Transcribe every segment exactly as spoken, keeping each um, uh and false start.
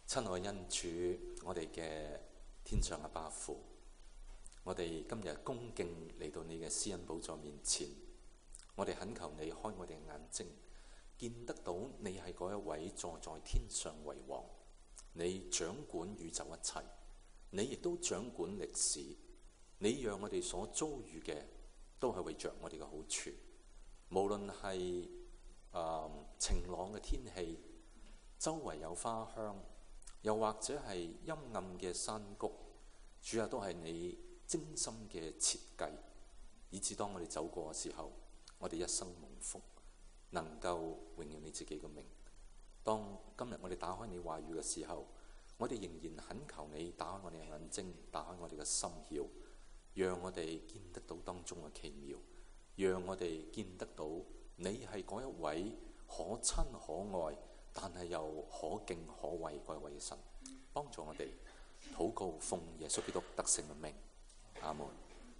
親愛恩主，我哋嘅天上嘅爸父，我哋今日恭敬嚟到你嘅施恩寶座面前，我哋懇求你開我哋嘅眼睛，見得到你係嗰一位坐在天上為王，你掌管宇宙一切，你亦都掌管歷史，你讓我哋所遭遇嘅都係為着我哋嘅好處，無論係誒晴朗嘅天氣，周圍有花香，又或者係陰暗嘅山谷，主啊，都係你精心嘅設計，以至當我哋走過嘅時候，我哋一生蒙福，能夠榮耀你自己嘅名。當今日我哋打開你話語嘅時候，我哋仍然懇求你打開我哋嘅眼睛，打開我哋嘅心竅，讓我哋見得到當中嘅奇妙，讓我哋見得到你係嗰一位可親可愛，但係又可敬可畏嗰位嘅神。幫助我哋禱告，奉耶穌基督得勝嘅名，阿門。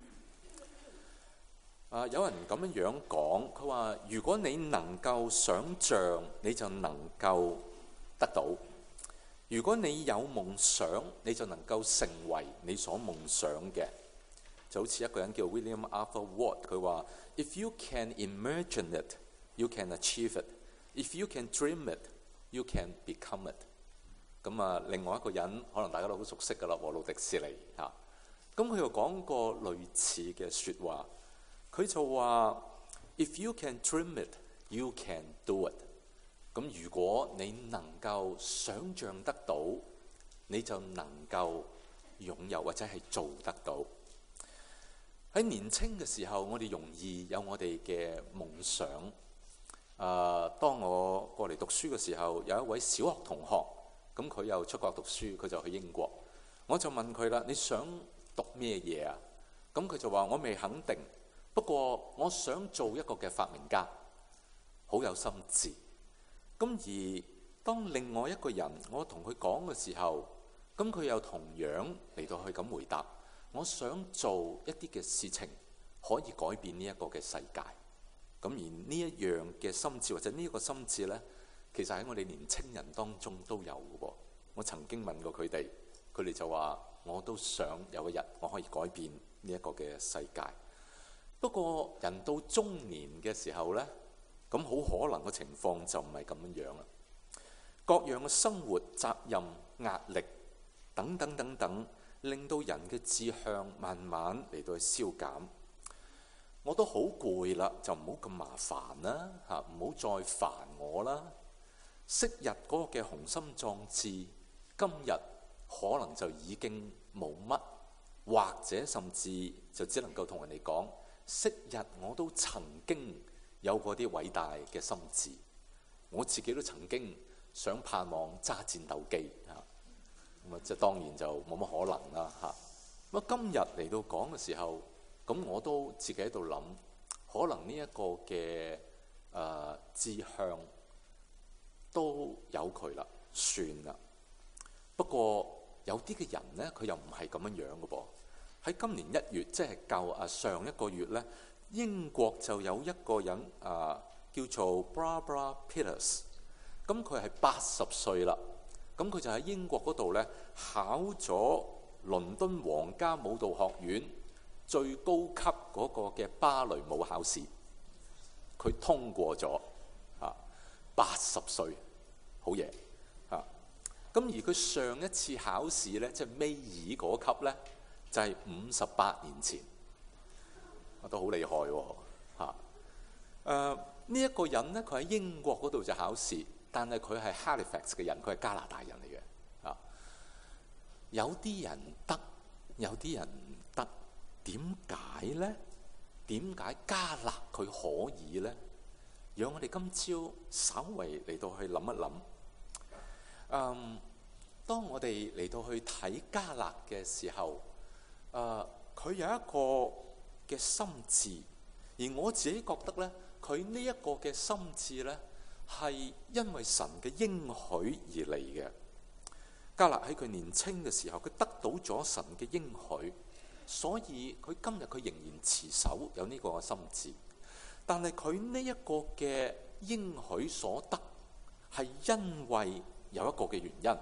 啊，有人咁樣樣講，佢話如果你能夠想像，你就能夠得到；如果你有夢想，你就能夠成為你所夢想嘅。就好似一個人叫 William Arthur Ward， 佢話 If you can imagine it, you can achieve it. If you can dream it, you can become it。 咁啊，另外一個人可能大家都好熟悉噶啦，和路迪士尼嚇。咁佢又講過類似嘅説話，佢就話 If you can dream it, you can do it。 咁如果你能夠想像得到，你就能夠擁有或者係做得到。喺年青嘅時候，我哋容易有我哋嘅夢想。誒、呃，當我過嚟讀書嘅時候，有一位小學同學，咁佢又出國讀書，佢就去英國。我就問佢啦：你想讀咩嘢啊？咁佢就話：我未肯定，不過我想做一個嘅發明家，好有心志。咁而當另外一個人我同佢講嘅時候，咁佢又同樣嚟到去咁回答：我想做一啲嘅事情，可以改變呢一個嘅世界。咁而呢一樣嘅心志，或者呢一個心志呢，其實喺我哋年青人當中都有嘅喎。我曾經問過佢哋，佢哋就話：我都想有一日我可以改變呢一個嘅世界。不過人到中年嘅時候呢，咁好可能個情況就唔係咁樣樣啦。各樣嘅生活責任、壓力等等等等，令到人嘅志向慢慢嚟到去消減。我都好攰啦，就唔好咁麻煩啦，嚇，唔好再煩我啦。昔日嗰個嘅雄心壯志，今日可能就已經冇乜，或者甚至就只能夠同人哋講：昔日我都曾經有過啲偉大嘅心志，我自己都曾經想盼望揸戰鬥機嚇。咁啊，即係當然就冇乜可能啦嚇。咁啊，今日嚟到講嘅時候，咁我都自己喺度諗，可能呢一個嘅誒志向都有佢啦，算啦。不過有啲嘅人呢，佢又唔係咁樣樣嘅噃。喺今年一月，即係舊啊上一個月呢，英國就有一個人啊叫做 Barbara Peters， 咁佢係八十歲啦。咁佢就喺英國嗰度呢，考咗倫敦皇家舞蹈學院最高級嗰個嘅芭蕾舞考試，佢通過咗啊！八十歲，好嘢啊！咁而佢上一次考試呢，即係尾二嗰級呢，就係五十八年前，我都好厲害喎嚇！誒呢一個人呢，佢喺英國嗰度就考試，但係佢係 Halifax 嘅人，佢係加拿大人嚟嘅啊！有啲人得，有啲人唔得。點解呢？點解加納佢可以呢？讓我哋今朝稍為嚟到去諗一諗。嗯，當我哋嚟到去睇加納嘅時候，誒、呃，佢有一個嘅心志，而我自己覺得呢，佢呢一個嘅心志呢，係因為神嘅應許而嚟嘅。加納喺佢年青嘅時候，佢得到咗神嘅應許。所以佢今日佢仍然持守有呢個心志，但係佢呢一個嘅應許所得係因為有一個嘅原因，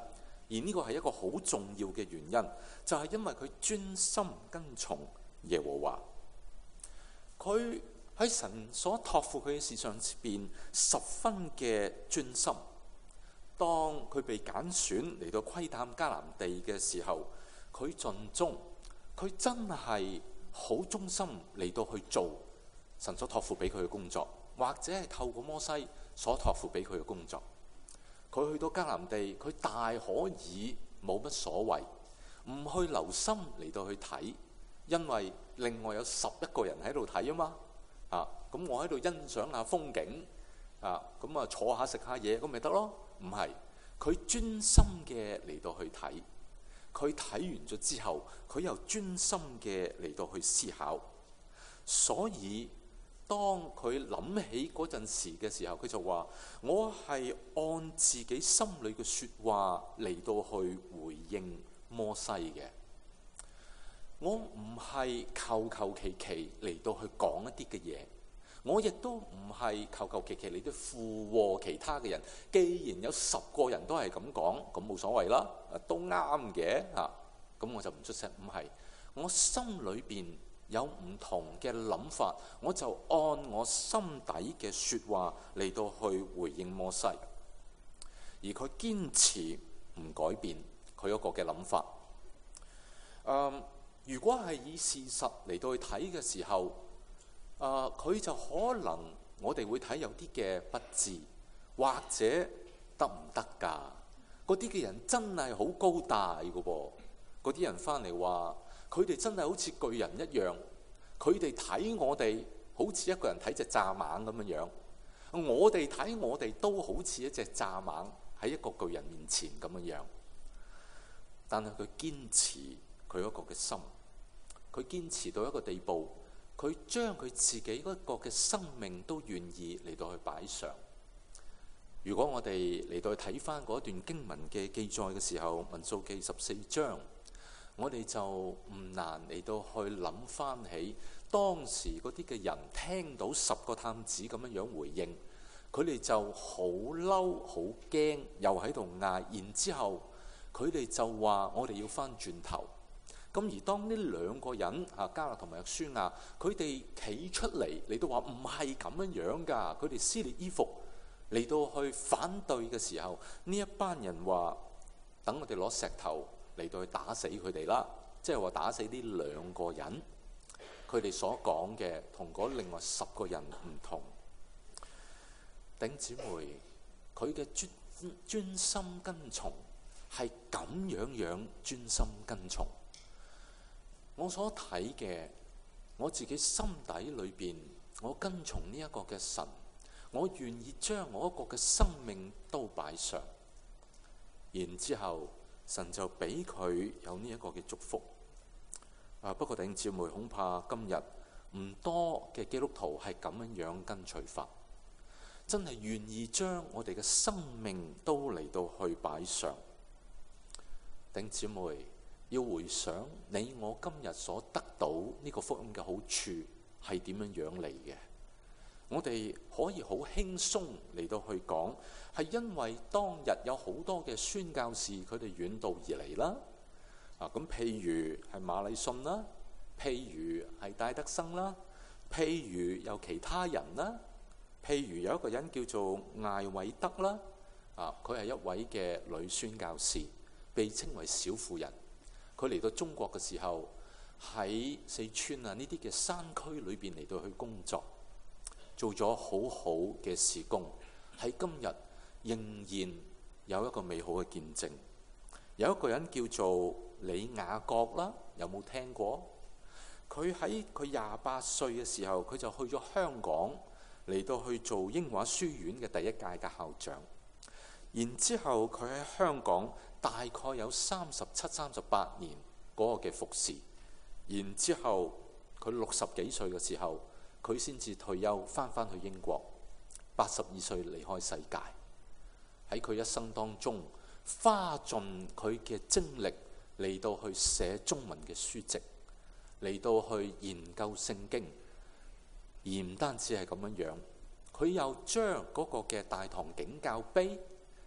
而呢個係一個好重要嘅原因，就係因為佢專心跟從耶和華。佢喺神所託付佢嘅事上邊十分嘅專心。當佢被揀選嚟到窺探迦南地嘅時候，佢盡忠，佢真係好忠心嚟到去做神所託付俾佢嘅工作，或者係透過摩西所託付俾佢嘅工作。佢去到迦南地，佢大可以冇乜所謂，唔去留心嚟到去睇，因為另外有十一個人喺度睇啊嘛。啊，咁我喺度欣賞下風景，啊，咁啊坐下食下嘢，咁咪得咯。唔係，佢專心嘅嚟到去睇，佢睇完咗之後，佢又專心嘅嚟到去思考。所以當佢諗起嗰陣時嘅時候，佢就話：我係按自己心裏嘅説話嚟到去回應摩西嘅。我唔係求求其其嚟到去講一啲嘅嘢，我亦都唔係求求其其嚟到附和其他嘅人。既然有十個人都係咁講，咁冇所謂啦，都啱嘅嚇。咁我就唔出聲。唔係，我心裏邊有唔同嘅諗法，我就按我心底嘅説話嚟到去回應摩西。而佢堅持唔改變佢嗰個嘅諗法。嗯。如果係以事實嚟到去睇嘅時候，啊、呃，佢就可能我哋會睇有啲嘅不智，或者得唔得㗎？嗰啲嘅人真係好高大㗎噃，嗰啲人翻嚟話，佢哋真係好似巨人一樣，佢哋睇我哋好似一個人睇隻蚱蜢咁樣樣，我哋睇我哋都好似一隻蚱蜢喺一個巨人面前咁樣樣。但係佢堅持佢嗰個嘅心。佢堅持到一個地步，佢將佢自己嗰個嘅生命都願意嚟到去擺上。如果我哋嚟到去睇翻嗰段經文嘅記載嘅時候，民數記十四章，我哋就唔難嚟到去諗翻起當時嗰啲嘅人聽到十個探子咁樣樣回應，佢哋就好嬲、好驚，又喺度嗌，然之後佢哋就話：我哋要翻轉頭。咁而當呢兩個人啊，迦勒同埋約書亞，佢哋企出嚟嚟到話唔係咁樣樣㗎，佢哋撕裂衣服嚟到去反對嘅時候，呢一班人話：等我哋攞石頭嚟到去打死佢哋啦，即係話打死呢兩個人。佢哋所講嘅同嗰另外十個人唔同。弟兄姊妹，佢嘅專專心跟從係咁樣樣專心跟從。我所睇嘅，我自己心底裏邊，我跟從呢一個嘅神，我願意將我一個嘅生命都擺上，然之後神就俾佢有呢一個嘅祝福。啊，不過弟兄姊妹，恐怕今日唔多嘅基督徒係咁樣樣跟隨法，真係願意將我哋嘅生命都嚟到去擺上。弟兄姊妹，要回想你我今日所得到呢個福音嘅好處係點樣樣嚟嘅？我哋可以好輕鬆嚟到去講，係因為當日有好多嘅宣教士佢哋遠道而嚟啦。啊，咁譬如係馬禮遜啦，譬如係戴德生啦，譬如有其他人啦，譬如有一個人叫做艾偉德啦。啊，佢係一位嘅女宣教士，被稱為小婦人。佢嚟到中國嘅時候，喺四川啊呢啲嘅山區裏邊嚟到去工作，做咗好好嘅事工，喺今日仍然有一個美好嘅見證。有一個人叫做李雅各啦，有冇聽過？佢喺佢廿八歲嘅時候，佢就去咗香港嚟到去做英華書院嘅第一屆嘅校長。然之後佢喺香港大概有三十七、三十八年嗰個嘅服侍。然之後佢六十幾歲嘅時候，佢先至退休，翻返去英國。八十二歲離開世界。喺佢一生當中，花盡佢嘅精力嚟到去寫中文嘅書籍，嚟到去研究聖經。而唔單止係咁樣樣，佢又將嗰個嘅大堂景教碑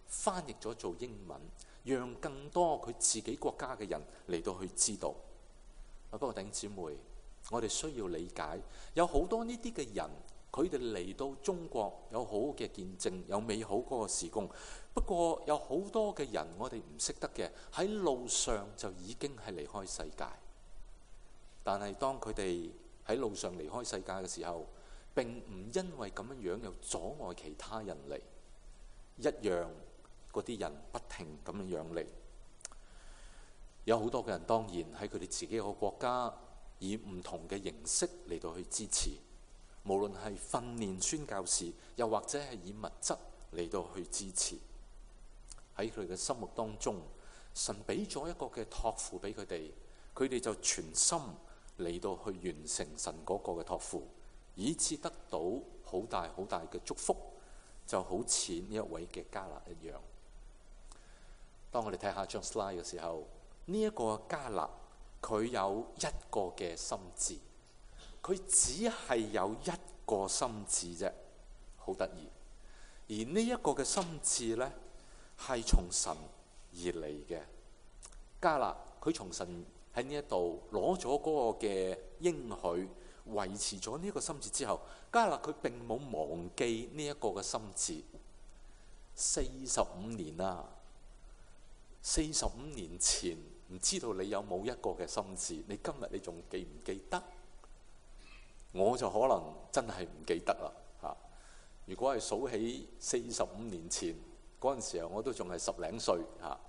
翻譯咗做英文，讓更多佢自己國家嘅人嚟到去知道。不過弟兄姊妹，我哋需要理解，有好多呢啲嘅人，佢哋嚟到中國有好嘅見證，有美好嗰個事工。不過有好多嘅人，我哋唔識得嘅，喺路上就已經係離開世界。但係當佢哋喺路上離開世界嘅時候，並唔因為咁樣樣又阻礙其他人嚟，一樣嗰啲人不停咁樣樣嚟。有好多嘅人當然喺佢哋自己個國家，以唔同嘅形式嚟到去支持，無論係訓練宣教士，又或者係以物質嚟到去支持。喺佢哋嘅心目當中，神俾咗一個嘅託付俾佢哋，佢哋就全心嚟到去完成神嗰個嘅託付，以致得到好大好大嘅祝福，就好似呢一位嘅迦勒一樣。當我哋睇下張 slide 嘅時候，呢、這、一個迦勒佢有一個嘅心志，佢只係有一個心志啫，好得意。而呢一個嘅心志呢，係從神而嚟嘅。迦勒佢從神喺呢一度攞咗嗰個嘅應許，維持咗呢一個心志之後，迦勒佢並冇忘記呢一個嘅心志。四十五年啦，四十五年前，唔知道你有冇一個嘅心志？你今日你仲記唔記得？我就可能真係唔記得啦嚇。如果係數起四十五年前嗰陣時候，我都仲係十零歲嚇。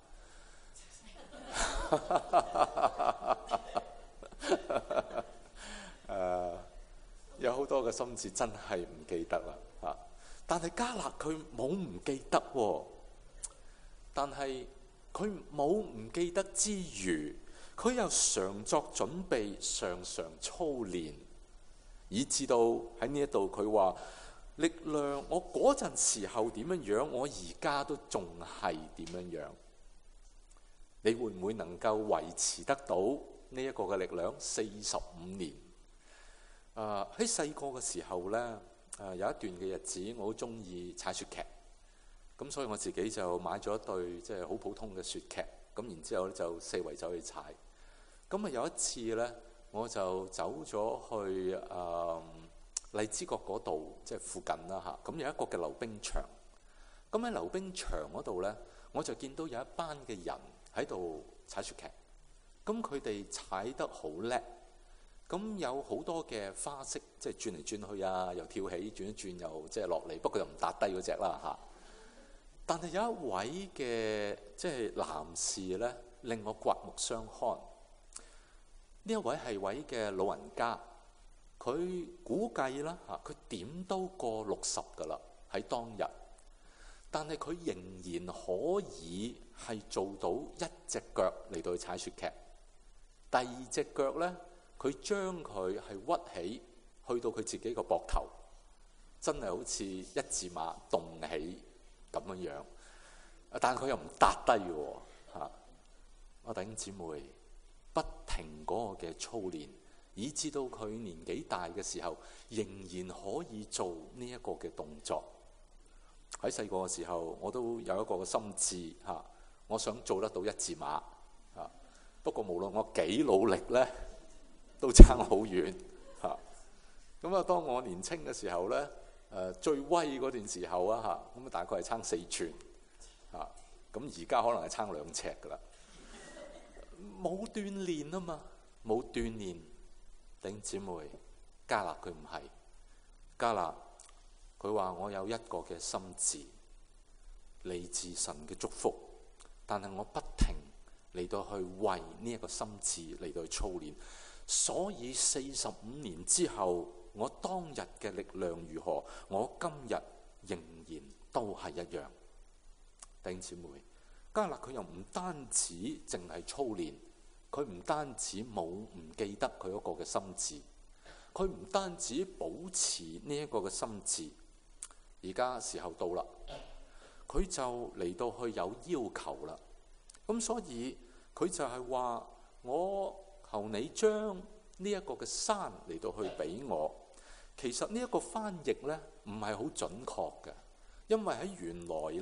誒，有好多嘅心志真係唔記得啦嚇。但係迦勒佢冇唔記得喎，但係佢冇唔記得之餘，佢又常作準備，常常操練，以至到喺呢一度佢話力量，我嗰陣時候點樣樣，我而家都仲係點樣樣。你會唔會能夠維持得到呢一個嘅力量四十五年？誒喺細個嘅時候呢，誒、呃、有一段嘅日子，我好中意踩雪屐，咁所以我自己就買咗一對即係好普通嘅雪屐，咁然之後咧就四圍走去踩。咁啊有一次呢，我就走咗去誒、呃、荔枝角嗰度，即係附近啦嚇。咁有一個嘅溜冰場，咁喺溜冰場嗰度呢，我就見到有一班嘅人喺度踩雪屐，咁佢哋踩得好叻，咁有好多嘅花式，即係轉嚟轉去啊，又跳起轉一轉又即係落嚟，不過又唔笪低嗰隻啦嚇。但係有一位嘅即係男士呢，令我刮目相看。呢一位係位嘅老人家，佢估計啦嚇，佢點都過六十㗎啦喺當日，但係佢仍然可以係做到一隻腳嚟到去踩雪屐，第二隻腳呢，佢將佢係屈起去到佢自己個膊頭，真係好似一字馬動起咁樣樣，但係佢又唔笪低喎嚇。我弟兄姊妹，不停嗰個嘅操練，以至到佢年紀大嘅時候，仍然可以做呢一個嘅動作。喺細個嘅時候，我都有一個嘅心志嚇，我想做得到一字馬嚇。不過無論我幾努力呢，都爭好遠嚇。咁啊，當我年青嘅時候呢，誒最威嗰段時候啊嚇，咁啊大概係撐四寸嚇。咁而家可能係撐兩尺噶啦。冇鍛鍊啊嘛，冇鍛鍊。弟兄姊妹，迦勒佢唔係，迦勒佢話我有一個嘅心志，嚟自神嘅祝福，但係我不停嚟到去為呢一個心志嚟到去操練，所以四十五年之後，我當日嘅力量如何，我今日仍然都係一樣。弟兄姊妹，迦勒佢又唔單止淨係操練，佢唔單止冇唔記得佢嗰個嘅心志，佢唔單止保持呢一個嘅心志，而家時候到啦，佢就嚟到去有要求啦。咁所以佢就係話，我求你將呢一個嘅山嚟到去俾我。其實呢一個翻譯呢唔係好準確嘅，因為喺原來呢。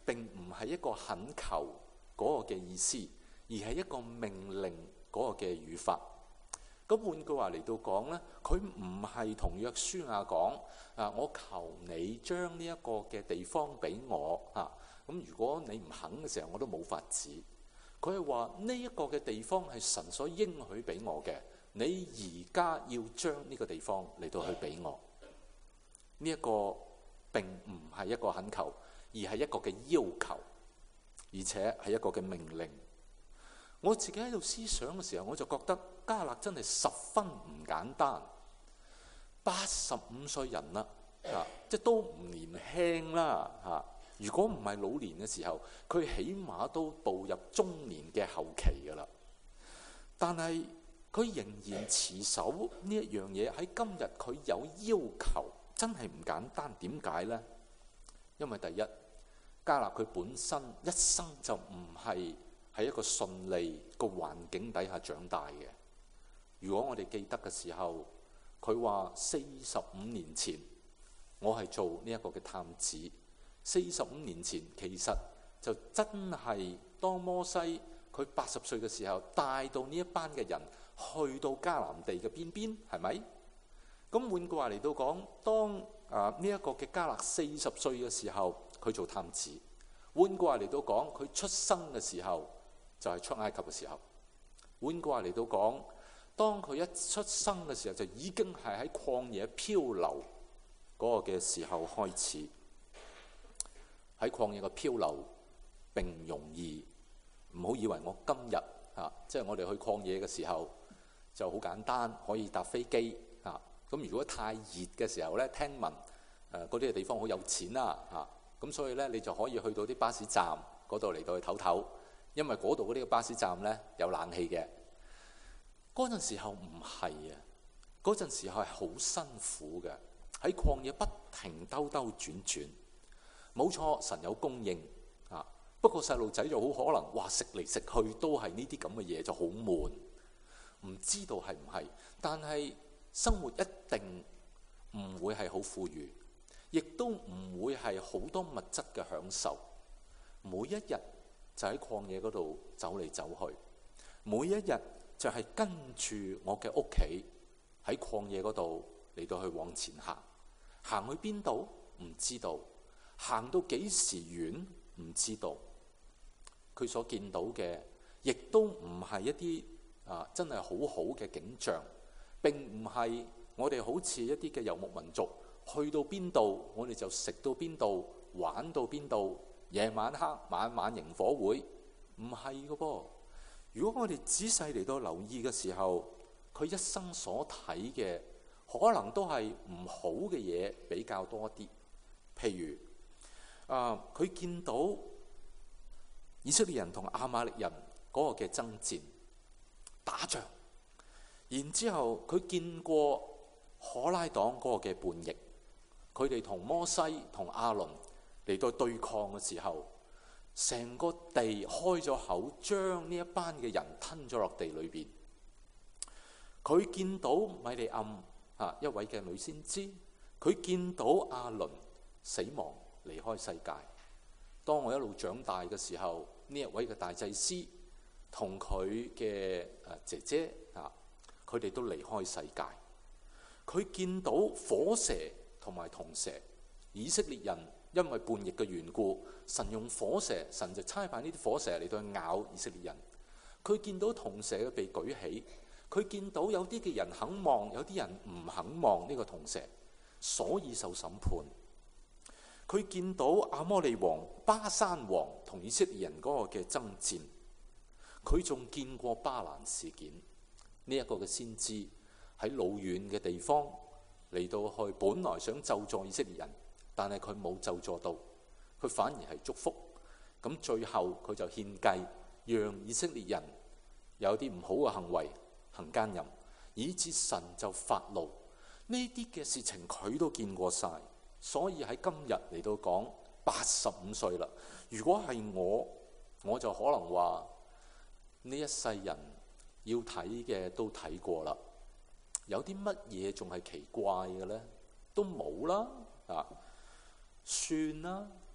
並唔係一個懇求嗰個嘅意思，而係一個命令嗰個嘅語法。咁換句話嚟到講呢，佢唔係同約書亞講啊，我求你將呢一個嘅地方俾我啊。咁如果你唔肯嘅時候，我都冇法子。佢係話呢一個嘅地方係神所應許俾我嘅，你而家要將呢個地方嚟到去俾我。呢一個並唔係一個懇求，而係一個嘅要求，而且係一個嘅命令。我自己喺度思想嘅時候，我就覺得迦勒真係十分唔簡單。八十五歲人啦，啊，即係都唔年輕啦，嚇。如果唔係老年嘅時候，佢起碼都步入中年嘅後期㗎啦。但係佢仍然持守呢一樣嘢，喺今日佢有要求，真係唔簡單。點解呢？因為第一，迦勒佢本身一生就唔係喺一個順利個環境底下長大嘅。如果我哋記得嘅時候，佢話四十五年前我係做呢一個嘅探子。四十五年前其實就真係當摩西佢八十歲嘅時候，帶到呢一班嘅人去到迦南地嘅邊邊，係咪？咁換句話嚟到講，當啊呢一個嘅迦勒四十歲嘅時候，佢做探子。換句話嚟到講，佢出生嘅時候就係出埃及嘅時候。換句話嚟到講，當佢一出生嘅時候，就已經係喺曠野漂流嗰個嘅時候開始。喺曠野嘅漂流並唔容易，唔好以為我今日啊，即係我哋去曠野嘅時候就好簡單，可以搭飛機啊。咁如果太熱嘅時候呢，聽聞誒嗰啲嘅地方好有錢啦嚇，咁所以呢，你就可以去到啲巴士站嗰度嚟到去唞唞，因為嗰度嗰啲嘅巴士站呢有冷氣嘅。嗰陣時候唔係啊，嗰陣時候係好辛苦嘅，喺曠野不停兜兜轉轉。冇錯，神有供應啊。不過細路仔就好可能，哇，食嚟食去都係呢啲咁嘅嘢，就好悶。唔知道係唔係？但係生活一定唔會係好富裕，亦都唔會係好多物質嘅享受。每一日就喺曠野嗰度走嚟走去，每一日就係跟住我嘅屋企喺曠野嗰度嚟到去往前行，行去邊度唔知道。行到幾時遠唔知道，佢所見到嘅亦都唔係一啲啊真係好好嘅景象，並唔係我哋好似一啲嘅遊牧民族去到邊度，我哋就食到邊度，玩到邊度，夜晚黑晚晚營火會，唔係嘅噃。如果我哋仔細嚟到留意嘅時候，佢一生所睇嘅可能都係唔好嘅嘢比較多啲，譬如。啊！佢見到以色列人同亞瑪力人嗰個嘅爭戰打仗，然之後佢見過可拉黨嗰個嘅叛逆，佢哋同摩西同亞倫嚟到對抗嘅時候，成個地開咗口，將呢一班嘅人吞咗落地裏邊。佢見到米利暗啊，一位嘅女先知，佢見到亞倫死亡。離開世界。當我一路長大嘅時候，呢一位嘅大祭司同佢嘅誒姐姐啊，佢哋都離開世界。佢見到火蛇同埋銅蛇，以色列人因為叛逆嘅緣故，神用火蛇，神就差派呢啲火蛇嚟到咬以色列人。佢見到銅蛇嘅被舉起，佢見到有啲嘅人肯望，有啲人唔肯望呢個銅蛇，所以受審判。佢見到亞摩利王巴珊王同以色列人嗰個嘅爭戰，佢仲見過巴蘭事件。呢、這、一個嘅先知喺老遠嘅地方嚟到去，本來想咒詛以色列人，但係佢冇咒詛到，佢反而係祝福。咁最後佢就獻計，讓以色列人有啲唔好嘅行為，行奸淫，以致神就發怒。呢啲嘅事情佢都見過晒。所以喺今日嚟到講八十五歲啦。如果係我，我就可能話呢一世人要睇嘅都睇過啦。有啲乜嘢仲係奇怪嘅呢？都冇啦啊，算啦嚇。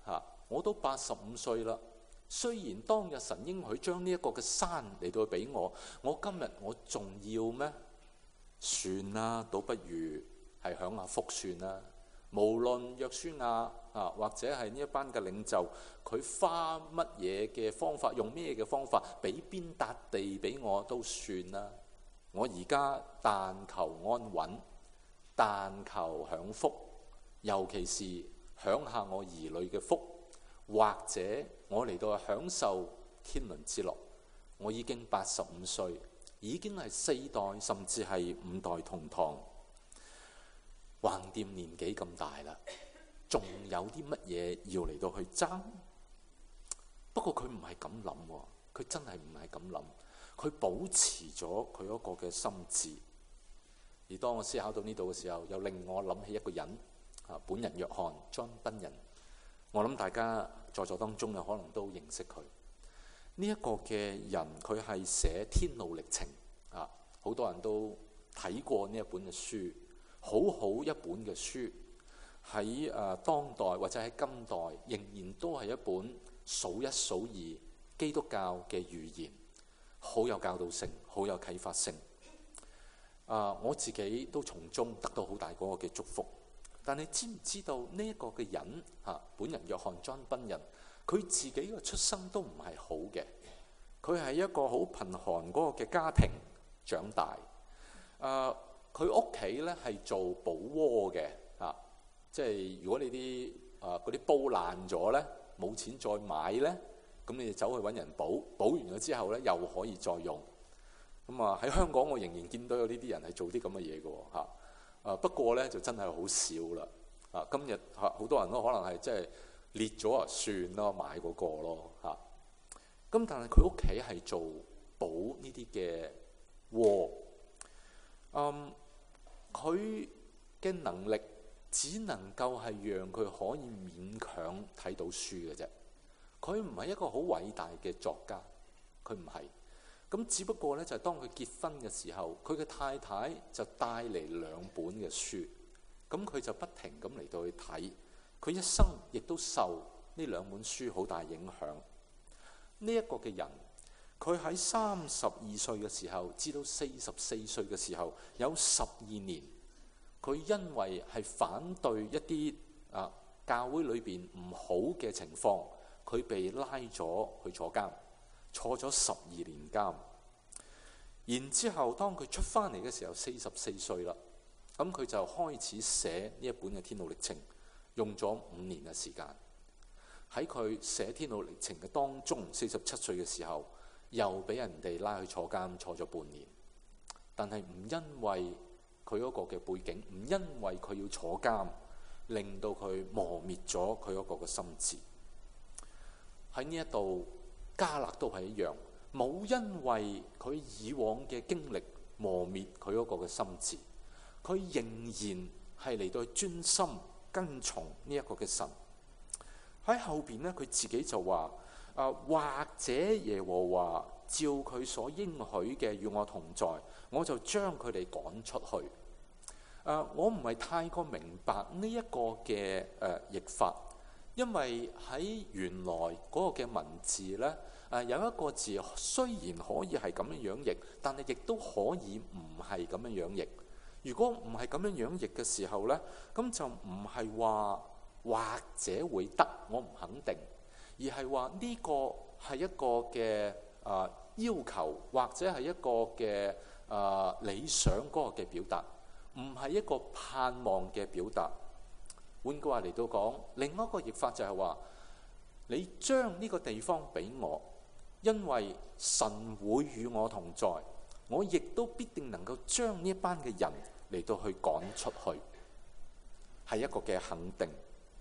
我都八十五歲啦。雖然當日神應許將呢一個嘅山嚟到俾我，我今日我仲要咩？算啦，倒不如係享下福算啦。無論約書亞啊，或者係呢一班嘅領袖，佢花乜嘢嘅方法，用咩嘅方法，俾邊笪地俾我都算啦。我而家但求安穩，但求享福，尤其是享下我兒女嘅福，或者我嚟到享受天倫之樂。我已經八十五歲，已經係四代甚至係五代同堂，橫掂年紀咁大啦，仲有啲乜嘢要嚟到去爭？不過佢唔係咁諗，佢真係唔係咁諗，佢保持咗佢嗰個嘅心志。而當我思考到呢度嘅時候，又令我諗起一個人啊，本人約翰 John Bunyan。我諗大家在座當中有可能都認識佢。呢、這、一個嘅人，佢係寫《天路歷程》啊，好多人都睇過呢一本嘅書，好好一本嘅書。喺誒、呃、當代或者喺今代，仍然都係一本數一數二基督教嘅預言，好有教導性，好有啟發性。啊、呃，我自己都從中得到好大嗰個嘅祝福。但你知唔知道呢一個嘅人啊，本人約翰 John Bunyan，佢自己嘅出生都唔係好嘅。佢係一個好貧寒嗰個嘅家庭長大。誒、呃，佢屋企咧係做保鍋嘅啊，即係如果你啲誒嗰啲煲爛咗咧，冇錢再買咧，咁你就走去揾人補，補完咗之後咧又可以再用。咁啊喺香港我仍然見到有呢啲人係做啲咁嘅嘢嘅喎嚇。啊，不過咧就真係好少啦。啊，今日嚇好多人都可能係即係裂咗啊，算咯，買嗰個咯嚇。咁但係佢屋企係做補呢啲嘅鍋。嗯，佢嘅能力只能夠係讓佢可以勉強睇到書嘅啫。佢唔係一個好偉大嘅作家，佢唔係。咁只不過咧，就係當佢結婚嘅時候，佢嘅太太就帶嚟兩本嘅書，咁佢就不停咁嚟到去睇。佢一生亦都受呢兩本書好大影響。呢一個嘅人，佢喺三十二歲嘅時候至到四十四歲嘅時候，有十二年，佢因為係反對一啲啊教會裏邊唔好嘅情況，佢被拉咗去坐監。坐咗十二年監，然之後當佢出翻嚟嘅時候，四十四歲啦。咁佢就開始寫呢一本嘅《天路歷程》，用咗五年嘅時間。喺佢寫《天路歷程》嘅當中，四十七歲嘅時候，又俾人哋拉去坐監，坐咗半年。但係唔因為佢嗰個嘅背景，唔因為佢要坐監，令到佢磨滅咗佢嗰個嘅心志。喺呢一度。迦勒都係一樣，冇因為佢以往嘅經歷磨滅佢嗰個嘅心志，佢仍然係嚟到專心跟從呢一個嘅神。喺後邊呢，佢自己就話：啊，或者耶和華照佢所應許嘅與我同在，我就將佢哋趕出去。啊，我唔係太過明白呢一個嘅誒譯法。因為喺原來嗰個嘅文字呢，誒有一個字雖然可以係咁樣樣譯，但係亦都可以唔係咁樣樣譯。如果唔係咁樣樣譯嘅時候呢，咁就唔係話或者會得，我唔肯定，而係話呢個係一個嘅誒要求，或者係一個嘅誒理想嗰個嘅表達，唔係一個盼望嘅表達。換句話嚟到講，另一個譯法就係話：你將呢個地方俾我，因為神會與我同在，我亦都必定能夠將呢一班嘅人嚟到去趕出去，係一個嘅肯定。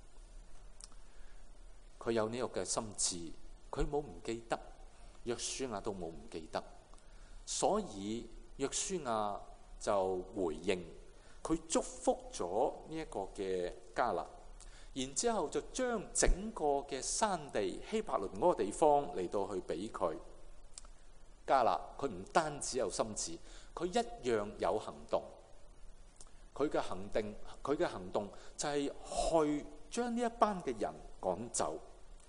佢有呢個嘅心志，佢冇唔記得，約書亞都冇唔記得，所以約書亞就回應。佢祝福咗呢一個嘅迦勒，然之後就將整個嘅山地希伯倫嗰個地方嚟到去俾佢。迦勒佢唔單止有心志，佢一樣有行動。佢嘅行動，佢嘅行動就係去將呢一班嘅人趕走。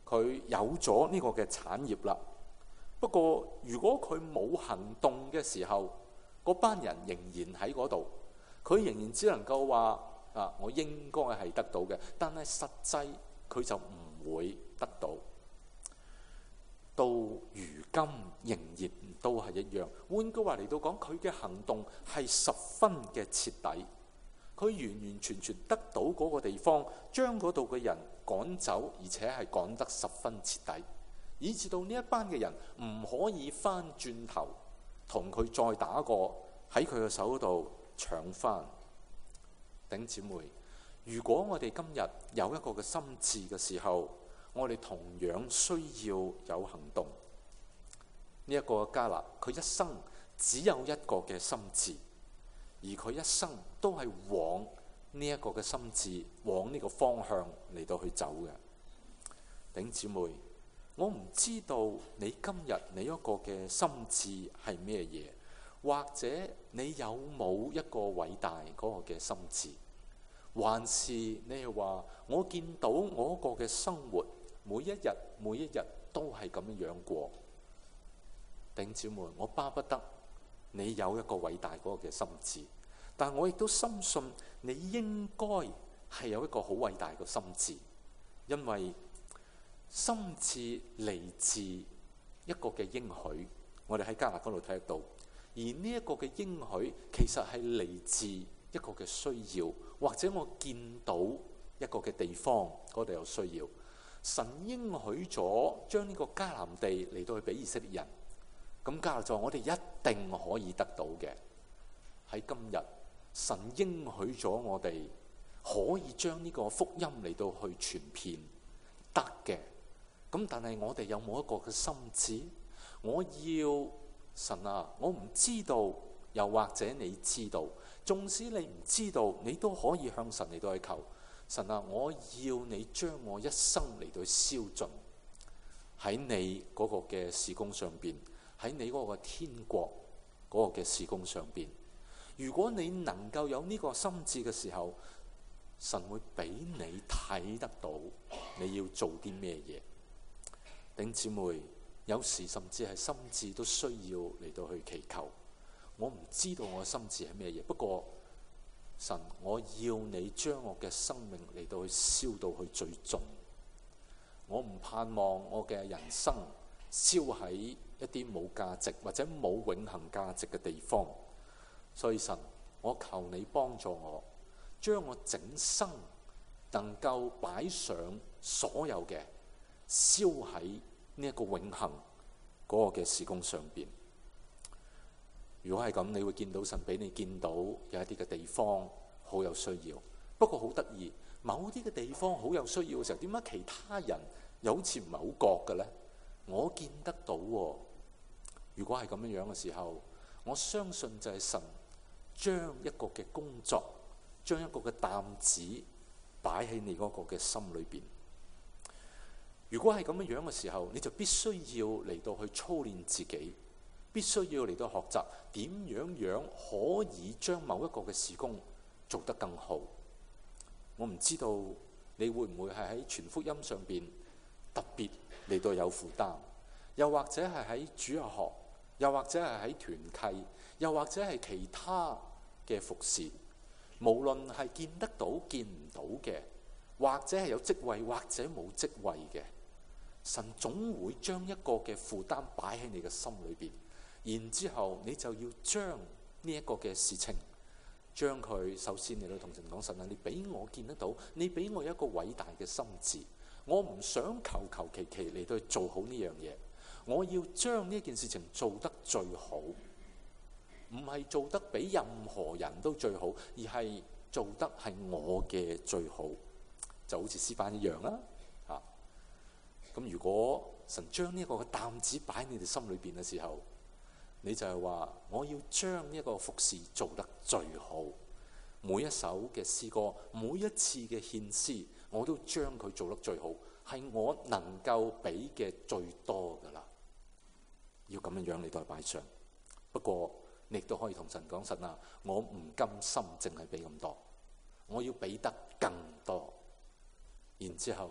佢有咗呢個嘅產業啦。不過如果佢冇行動嘅時候，嗰班人仍然喺嗰度，佢仍然只能夠話啊，我應該係得到嘅，但係實際佢就唔會得到。到如今仍然都係一樣。換句話嚟到講，佢嘅行動係十分嘅徹底，佢完完全全得到嗰個地方，將嗰度嘅人趕走，而且係趕得十分徹底，以至到呢一班嘅人唔可以翻轉頭同佢再打過，喺佢嘅手度搶翻。弟兄姊妹，如果我哋今日有一個嘅心志嘅時候，我哋同樣需要有行動。呢、這、一個迦勒，佢一生只有一個嘅心志，而佢一生都係往呢一個嘅心志，往呢個方向嚟到去走嘅。弟兄姊妹，我唔知道你今日你一個嘅心志係咩嘢，或者你有冇一個偉大嗰個嘅心志，還是你係話我見到我個嘅生活每一日每一日都係咁樣樣過。弟兄姊妹，我巴不得你有一個偉大嗰個嘅心志，但我亦都深信你應該係有一個好偉大嘅心志，因為心志嚟自一個嘅應許，我哋喺迦勒嗰度睇得到。而呢一個嘅應許其實係嚟自一個嘅需要，或者我見到一個嘅地方嗰度有需要。神應許咗將呢個迦南地嚟到去俾以色列人，咁迦勒就話我哋一定可以得到嘅。喺今日，神應許咗我哋可以將呢個福音嚟到去傳遍得嘅。咁但係我哋有冇一個嘅心志？我要神啊，我唔知道，又或者你知道，縱使你唔知道，你都可以向神嚟到去求。神啊，我要你將我一生嚟到燒盡喺你嗰個嘅事工上邊，喺你嗰個天國嗰個嘅事工上邊。如果你能夠有呢個心志嘅時候，神會俾你睇得到你要做啲咩嘢。弟兄姊妹，有時甚至係心志都需要嚟到去祈求。我唔知道我嘅心志係咩嘢，不過神，我要你將我嘅生命嚟到去燒到去最盡。我唔盼望我嘅人生燒喺一啲冇價值或者冇永恆價值嘅地方。所以神，我求你幫助我，將我整生能夠擺上所有嘅，燒喺呢一個永恆嗰個嘅事工上邊。如果係咁，你會見到神俾你見到有一啲嘅地方好有需要。不過好得意，某啲嘅地方好有需要嘅時候，點解其他人又好似唔係好覺嘅呢？我見得到喎。如果係咁樣樣嘅時候，我相信就係神將一個嘅工作，將一個嘅擔子擺喺你嗰個嘅心裏邊。如果係咁樣樣嘅時候，你就必須要嚟到去操練自己，必須要嚟到學習點樣樣可以將某一個嘅事工做得更好。我唔知道你會唔會係喺傳福音上邊特別嚟到有負擔，又或者係喺主日學，又或者係喺團契，又或者係其他嘅服侍，無論係見得到見唔到嘅，或者係有職位或者冇職位嘅，神總會將一個嘅負擔擺喺你嘅心裏邊，然之後你就要將呢一個嘅事情，將佢首先你都同神講，神啊，你俾我見得到，你俾我一個偉大嘅心志，我唔想求求其其嚟到做好呢樣嘢，我要將呢件事情做得最好，唔係做得比任何人都最好，而係做得係我嘅最好，就好似詩班一樣啦。嚇！咁如果神將呢一個嘅擔子擺喺你哋心裏邊嘅時候，你就係話我要將呢一個服侍做得最好，每一首嘅詩歌，每一次嘅獻詩，我都將佢做得最好，係我能夠俾嘅最多噶啦。要咁樣樣你都係擺上。不過你亦都可以同神講，神啊，我唔甘心淨係俾咁多，我要俾得更多。然之後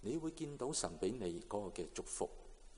你會見到神俾你嗰個嘅祝福。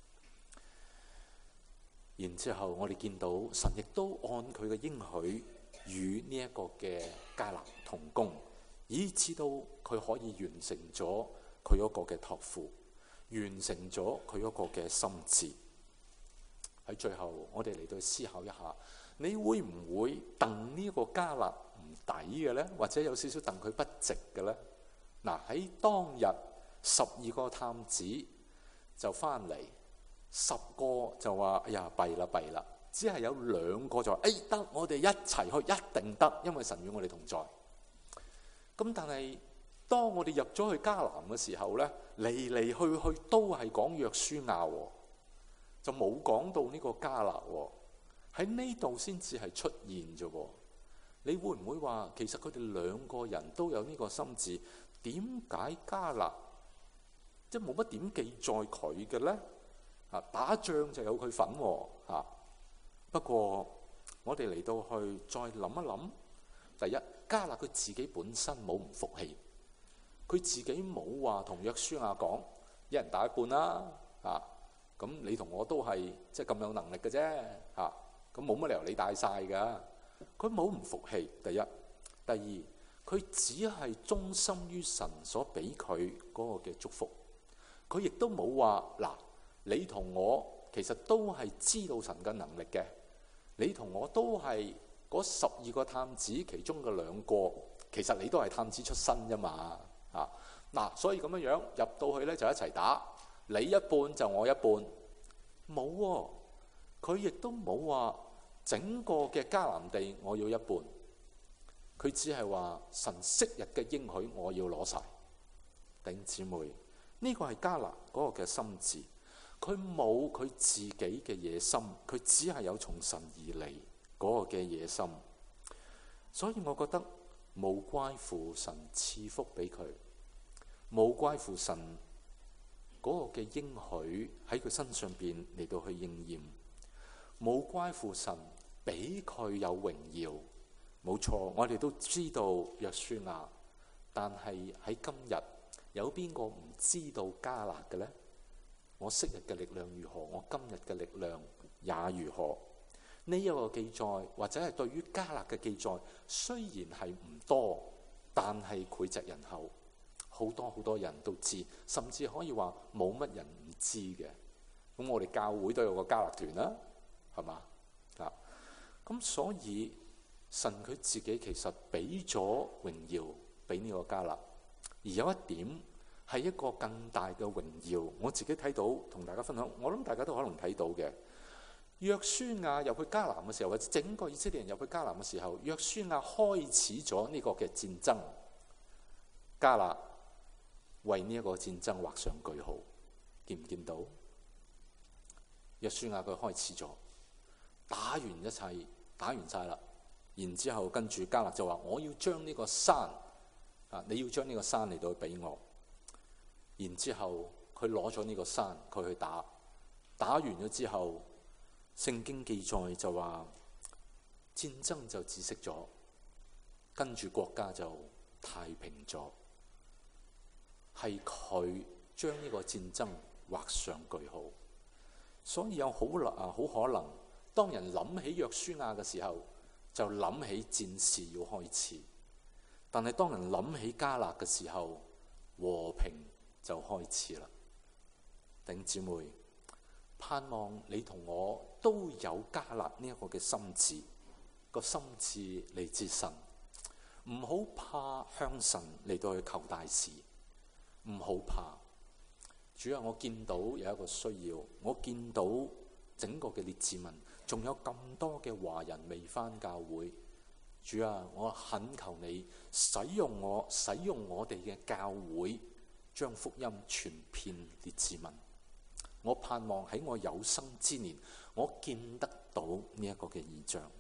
然之後我哋見到神亦都按佢嘅應許與呢一個嘅迦勒同工，以至到佢可以完成咗佢嗰個嘅託付，完成咗佢嗰個嘅心志。喺最後我哋嚟到思考一下，你會唔會戥呢一個迦勒唔抵嘅呢？或者有少少戥佢不值嘅呢？嗱，喺當日十二個探子就翻嚟，十個就話：哎呀，弊啦弊啦！只係有兩個就話：哎，得，我哋一齊去，一定得，因為神與我哋同在。咁但係當我哋入咗去迦南嘅時候呢，嚟嚟去去都係講約書亞，就冇講到呢個迦勒。喺呢度先至係出現啫。你會唔會話其實佢哋兩個人都有呢個心志？點解迦勒即係冇乜點記載佢嘅呢？啊，打仗就有佢份喎。啊，不過我哋嚟到去再諗一諗，第一，迦勒佢自己本身冇唔服氣，佢自己冇話同約書亞講一人打一半啦。啊，咁你同我都係即係咁有能力嘅啫。啊，咁冇乜理由你大晒㗎。佢冇唔服氣，第一，第二，佢只係忠心於神所俾佢嗰個嘅祝福。佢亦都冇話嗱，你同我其實都係知道神嘅能力嘅，你同我都係嗰十二個探子其中嘅兩個，其實你都係探子出身啫嘛。啊，嗱，所以咁樣樣入到去呢，就一齊打，你一半就我一半，冇喎。佢亦都冇話整個嘅迦南地我要一半，佢只係話神昔日嘅應許我要攞晒。弟兄姊妹，呢個係迦勒嗰個嘅心志，佢冇佢自己嘅野心，佢只係有從神而嚟嗰個嘅野心。所以我覺得無怪乎神賜福俾佢，無怪乎神嗰個嘅應許喺佢身上邊嚟到去應驗，無怪乎神俾佢有榮耀。冇錯，我哋都知道約書亞，但係喺今日有邊個唔知道迦勒嘅呢？我昔日嘅力量如何，我今日嘅力量也如何。呢一個記載或者係對於迦勒嘅記載，雖然係唔多，但係膾炙人口，好多好多人都知，甚至可以話冇乜人唔知嘅。咁我哋教會都有個迦勒團啦，係嘛？啊，咁所以神佢自己其實俾咗榮耀俾呢個迦勒，而有一點係一個更大嘅榮耀，我自己睇到同大家分享，我諗大家都可能睇到嘅。約書亞入去迦南嘅時候，或者整個以色列人入去迦南嘅時候，約書亞開始咗呢個嘅戰爭，迦勒為呢一個戰爭畫上句號，見唔見到？約書亞佢開始咗，打完一切，打完晒啦，然之後跟住迦勒就話：我要將呢個山啊，你要將呢個山嚟到俾我。然之後佢攞咗呢個山，佢去打，打完咗之後，聖經記載就話戰爭就止息咗，跟住國家就太平咗。係佢將呢個戰爭畫上句號，所以有好啊，好可能當人諗起約書亞嘅時候，就諗起戰事要開始，但係當人諗起迦勒嘅時候，和平就開始啦。弟兄姊妹，盼望你同我都有迦勒呢一個嘅心志，個心志嚟自神，唔好怕向神嚟到去求大事，唔好怕。主啊，我見到有一個需要，我見到整個嘅列治文仲有咁多嘅華人未返教會。主啊，我懇求你使用我，使用我哋嘅教會，將福音傳遍列治文。我盼望喺我有生之年，我見得到呢一個嘅異象，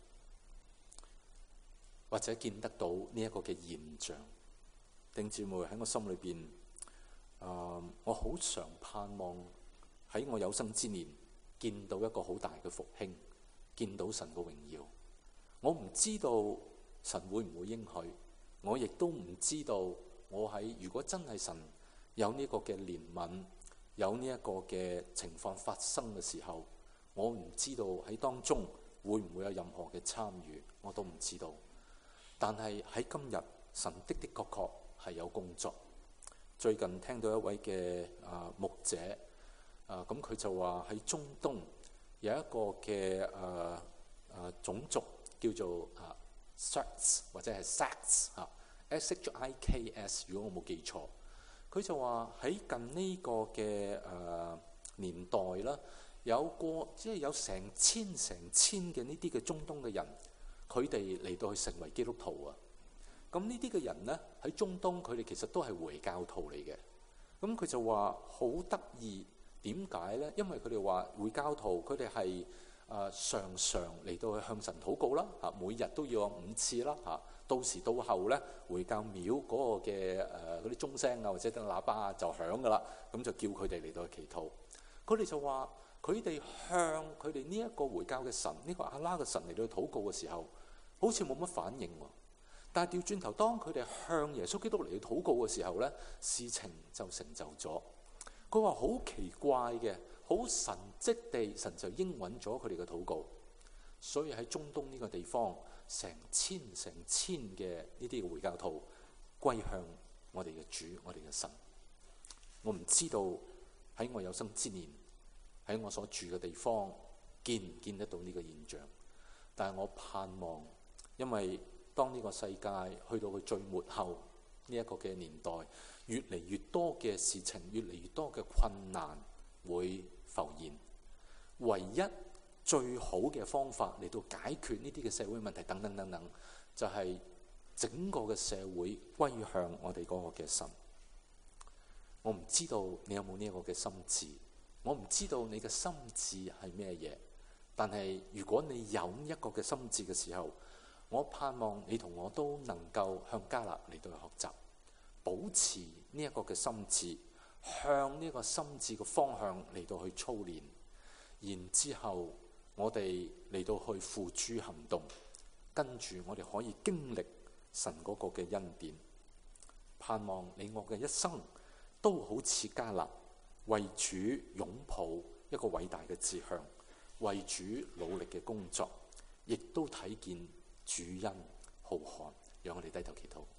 或者見得到呢一個嘅現象。弟兄姊妹，喺我心裏邊，呃，我好常盼望喺我有生之年見到一個好大嘅復興，見到神嘅榮耀。我唔知道神會唔會應許，我亦都唔知道我喺如果真係神有呢個嘅憐憫，有呢一個嘅情況發生嘅時候，我唔知道喺當中會唔會有任何嘅參與，我都唔知道。但係喺今日，神的的確確係有工作。最近聽到一位嘅啊牧者啊，咁佢就話喺中東有一個嘅誒誒種族叫做啊 Six 或者係 Sax 嚇 S H I K S， 如果我冇記錯，佢就話喺近呢個嘅誒、呃、年代啦，有個即係有成千成千嘅呢啲嘅中東嘅人，佢哋嚟到去成為基督徒啊！咁呢啲嘅人呢，喺中東，佢哋其實都係回教徒嚟嘅。咁佢就話好得意，點解呢？因為佢哋話回教徒佢哋係誒常常嚟到去向神禱告啦，嚇每日都要有五次啦，嚇到時到後呢，回教廟嗰個嘅誒嗰啲鐘聲啊或者啲喇叭啊就響噶啦，咁就叫佢哋嚟到去祈禱。佢哋就話佢哋向佢哋呢一個回教嘅神，呢、這個阿拉嘅神嚟到去禱告嘅時候，好似冇乜反應喎。但係調轉頭，當佢哋向耶穌基督嚟去禱告嘅時候呢，事情就成就咗。佢話好奇怪嘅，好神蹟地，神就應允咗佢哋嘅禱告。所以喺中東呢個地方，成千成千嘅呢啲嘅回教徒歸向我哋嘅主，我哋嘅神。我唔知道喺我有生之年，喺我所住嘅地方見唔見得到呢個現象，但係我盼望，因為當呢個世界去到佢最末後呢一個嘅年代，越嚟越多嘅事情，越嚟越多嘅困難會浮現。唯一最好嘅方法嚟到解決呢啲嘅社會問題等等等等，就係、是、整個嘅社會歸向我哋嗰個嘅神。我唔知道你有冇呢一個嘅心志，我唔知道你嘅心志係咩嘢，但係如果你有一個嘅心志嘅時候，我盼望你同我都能夠向迦勒嚟到去學習，保持呢一個嘅心志，向呢個心志嘅方向嚟到去操練，然之後我哋嚟到去付諸行動，跟住我哋可以經歷神嗰個嘅恩典。盼望你我嘅一生都好似迦勒，為主擁抱一個偉大嘅志向，為主努力嘅工作，亦都睇見主恩浩瀚。讓我哋低頭祈禱。